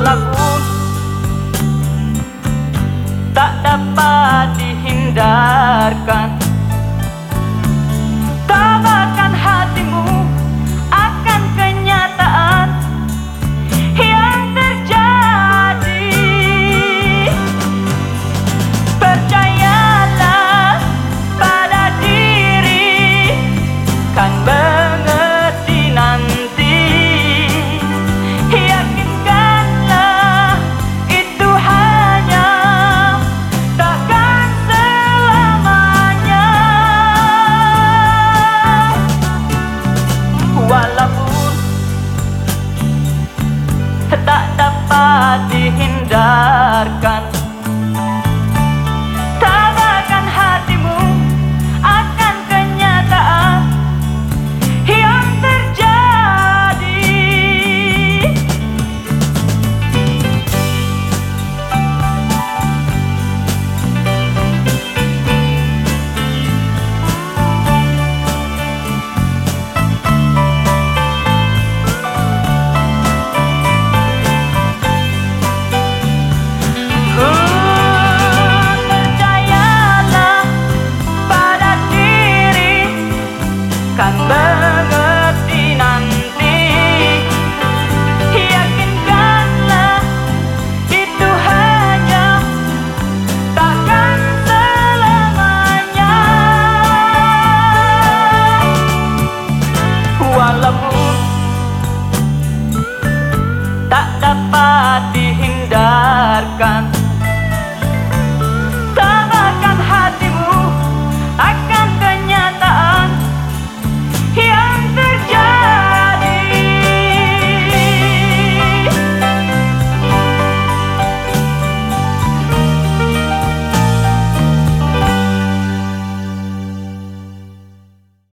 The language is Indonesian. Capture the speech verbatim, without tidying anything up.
walaupun tak dapat dihindarkan. Tabahkan hatimu akan kenyataan yang terjadi. Percayalah pada diri, kan mengerti nanti. Yakinkanlah itu hanya takkan selamanya. Walaupun tak dapat dihindarkan, tabahkan hatimu akan kenyataan yang terjadi. Kan mengerti nanti. Yakinkanlah itu hanya takkan selamanya. Walaupun tak dapat dihindarkan,